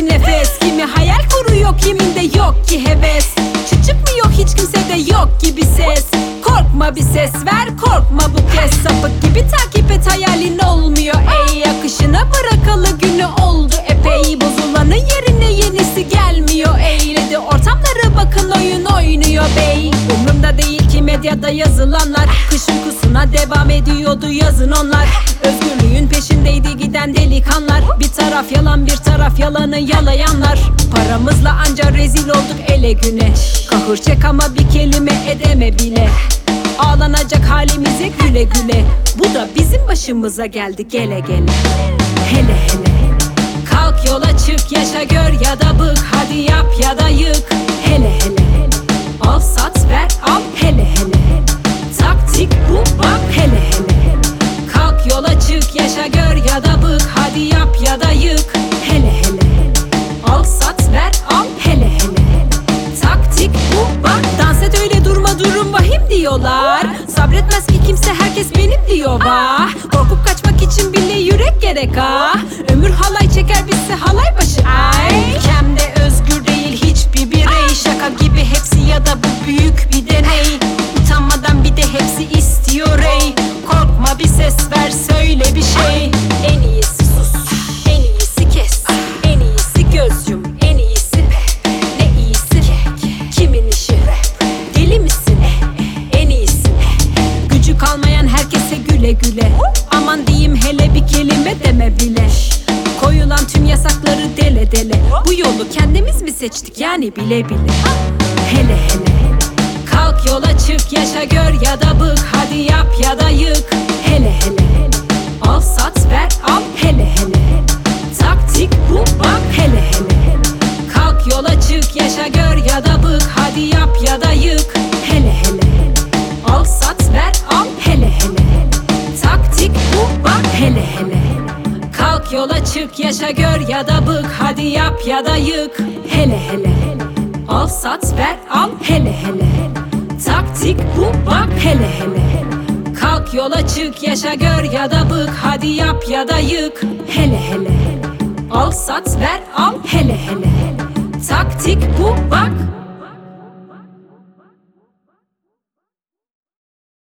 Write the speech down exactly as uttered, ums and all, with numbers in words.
ki nefes. Kimi hayal kuruyor, kiminde yok ki heves. Çıt çıkmıyor hiç kimsede, yok gibi ses. Korkma bir ses ver, korkma bu kez. Sapık gibi takip et, hayalin olmuyor ey. Akışına bırakalı günü oldu epey. Bozulanın yerine yenisi gelmiyor. Eğledi ortamları, bakın oyun oynuyor bey. Umrumda değil ki medyada yazılanlar. Kış uykusuna devam ediyordu yazın onlar. Özgürlüğün peşindeydi giden delikanlar. Bir taraf yalan, bir taraf yalanı yalayanlar. Paramızla anca rezil olduk ele güne. Kahır çek ama bir kelime edeme bile. Ağlanacak halimize güle güle. Bu da bizim başımıza geldi gele gele. Hele hele kalk yola çık, yaşa gör ya da bık. Hadi yap ya da yık. Hele hele al sat ver al. Hele hele taktik bu bak. Hele hele kalk yola çık, yaşa gör ya da bık. Hadi yap ya da yık. Hele hele al sat ver al. Hele hele taktik bu bak. Dans et öyle durma, durum vahim diyorlar. Sabretmez ki kimse, herkes benim diyor vah. Korkup kaçmak için bile yürek gerek ah. Ömür halay çeker, bitse halay başı ay. Ülkem de özgür değil hiçbir birey. Şaka gibi hepsi ya da bu büyük bir deney. Utanmadan bir de hepsi istiyor ey. Korkma bir ses ver, söyle bir şey. En iyisi sus, en iyisi kes. En iyisi göz yum, en iyisi ne iyisi. Kimin işi? Deli misin? En iyisi. Gücü kalmayan herkese güle güle. Aman diyeyim hele bir kelime deme bile. Koyulan tüm yasakları dele dele. Bu yolu kendimiz mi seçtik yani bile bile. Hele hele kalk yola çık, yaşa gör ya da bık. Hadi yap ya da yık. Hele hele al sat ver al. Hele hele taktik bu bak. Hele hele kalk yola çık, yaşa gör ya da bık. Hadi yap ya da yık. Hele hele al sat ver al. Hele hele taktik bu bak. Hele hele kalk yola çık, yaşa gör ya da bık. Hadi yap ya da yık. Hele hele al sat ver al. Hele hele taktik bu bak. Hele hele kalk yola çık, yaşa gör ya da bık. Hadi yap ya da yık. Hele hele al sat ver al. Hele hele taktik bu bak.